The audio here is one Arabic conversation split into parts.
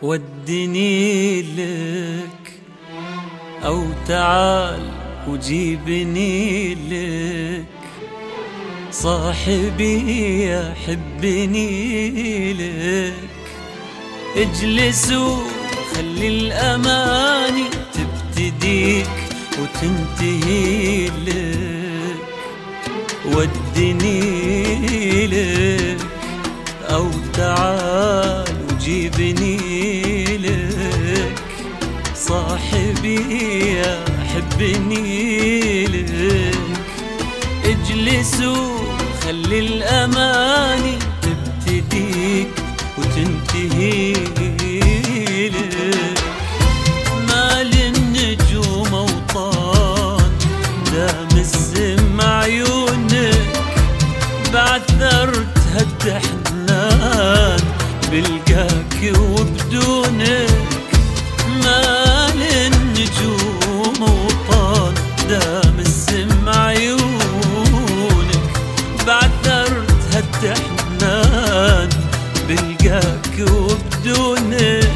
ودني لك أو تعال وجيبني لك، صاحبي يحبني لك. اجلس وخلي الأماني تبتديك وتنتهي لك، ودني لك أو تعال وجيبني لك، صاحبي يحبني لك. اجلس وخلي الأماني تبتديك وتنتهي لك. مال النجوم أوطان دام السم عيونك، بعثرت هالتحنان بلقاك وبدونك. مال النجوم أوطان دام السم عيونك، بعثرت هالتحنان بلقاك وبدونك.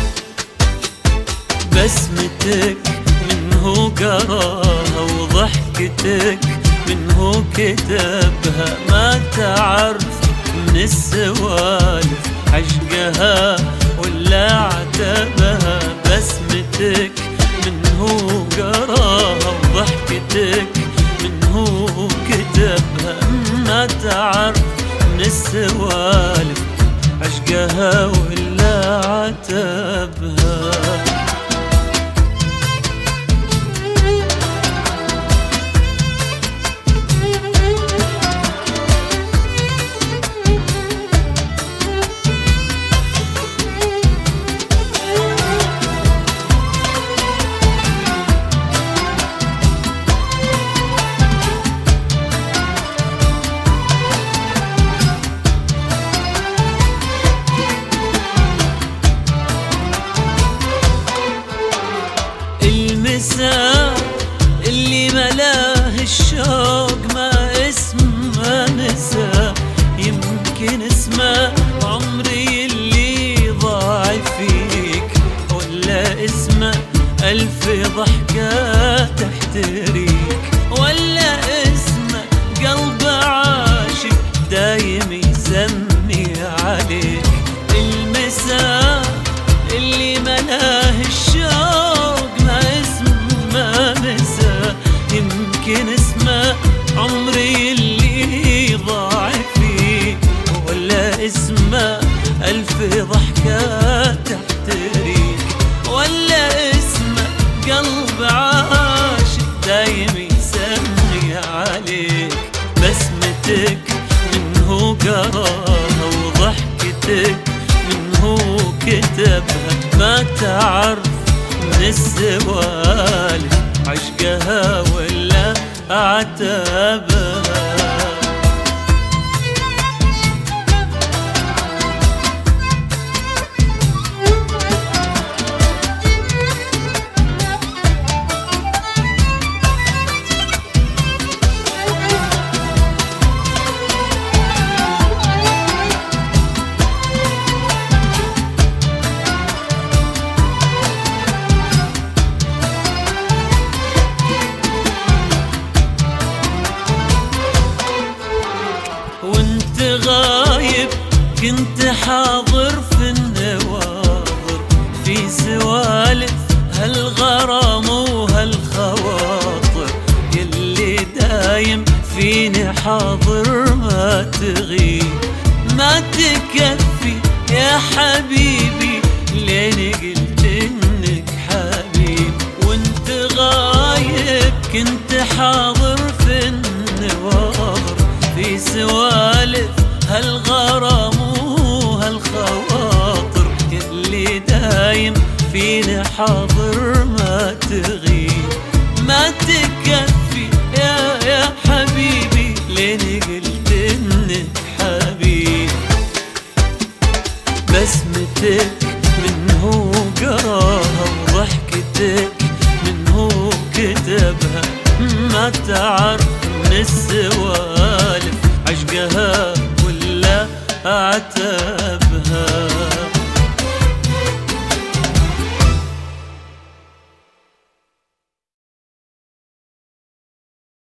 بسمتك منه قراها وضحكتك منه كتبها، ما تعرف من السوالف عشقها ولا عتبها. بسمتك منه قراها وضحكتك منه كتبها، ما تعرف من السوالف عشقها ولا عتبها. اللي ملاه الشوق ما اسمه نسى، يمكن اسمه عمري اللي ضاع فيك، ولا اسمه ألف ضحكة تحتريك، ولا اسمه قلب عاشق دايم يسمي عليك. المساء اللي ملاه الشوق يمكن اسمه عمري اللي ضاع فيه، ولا اسمه ألف ضحكة تحتريك، ولا اسمه قلب عاشق دايم يسمي عليك. بسمتك منه قراها وضحكتك منه كتبها، ما تعرف من السوالف عشقها ولا عتبها. غايب كنت حاضر في النواظر، في سوالف هالغرام وهالخواطر، يلي دايم فيني حاضر ما تغيب. ما تكفي يا حبيبي لين قلت انك حبيب، وانت غايب كنت حاضر في النواظر، في سوالف هالغرام وهالخواطر، يلي دايم فيني حاضر ما تغيب. ما تكفي يا حبيبي لين قلت انك حبيب. بسمتك منه قراها وضحكتك منه كتبها، ما تعرف من السوالف عشقها ولا عتاب.